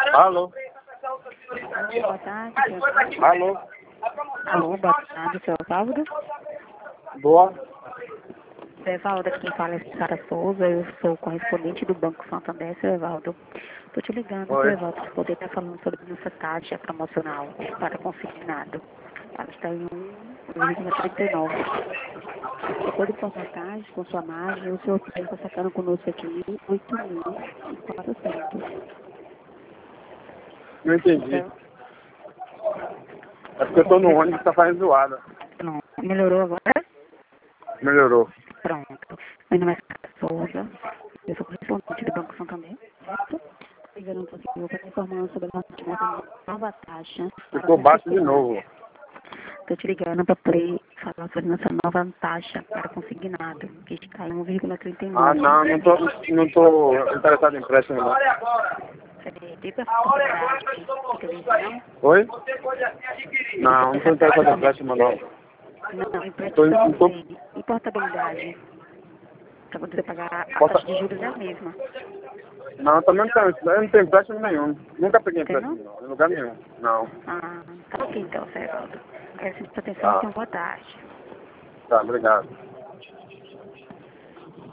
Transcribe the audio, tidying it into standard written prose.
Alô? Boa tarde, senhor. Alô? Alô, boa tarde, seu Evaldo. Boa? Seu Evaldo, quem fala é Sara Souza, eu sou correspondente do Banco Santander, seu Evaldo. Estou te ligando, Oi. seu Evaldo, para poder estar falando sobre nossa taxa promocional para consignado. Ela está em 1,39. Depois de porcentagem, com sua margem, o senhor está sacando conosco aqui 8.400. Não entendi. Certo? É porque eu tô no ônibus e tá fazendo zoada. Não, melhorou agora? Melhorou. Pronto. Meu nome é Sara Souza, eu sou correspondente do Banco Santander, certo? Ligando para o para informar sobre a nossa nova taxa. Ficou baixo de novo. Estou te ligando para poder falar sobre nossa nova taxa para consignado, que está em 1,39. Ah, não tô interessado em empréstimo, não. Tem para possibilidade de televisão? Oi? Não tô interessado em empréstimo, não. Não, empréstimo eu não sei. E portabilidade? Para você pagar a taxa de juros é a mesma. Não, também não tenho empréstimo nenhum. Nunca peguei Tem empréstimo, não? não. Em lugar nenhum. Não. Ah, tá ok então, Fernando. Agradeço a sua atenção e Tá. tenha uma boa tarde. Tá, obrigado.